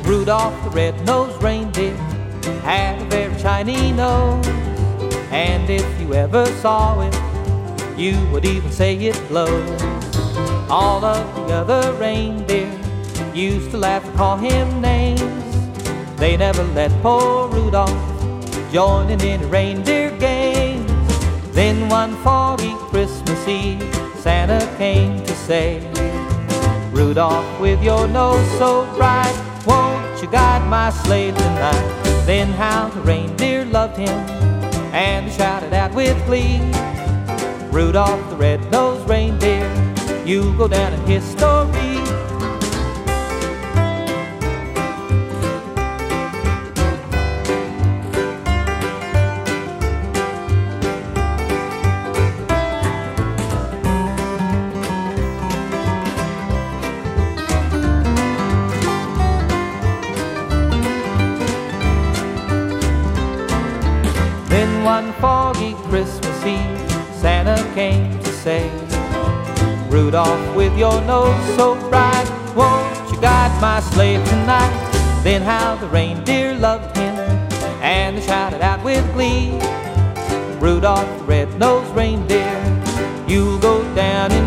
Rudolph the red-nosed reindeer had a very shiny nose, and if you ever saw it, you would even say it glows. All of the other reindeer used to laugh and call him names. They never let poor Rudolph join in any reindeer games. Then one foggy Christmas Eve, Santa came to say, Rudolph, with your nose so bright, won't you guide my sleigh tonight? Then how the reindeer loved him, and they shouted out with glee, Rudolph the red-nosed reindeer, you'll go down in history. Then one foggy Christmas Eve, Santa came to say, Rudolph, with your nose so bright, won't you guide my sleigh tonight? Then how the reindeer loved him, and they shouted out with glee, Rudolph the red-nosed reindeer, you'll go down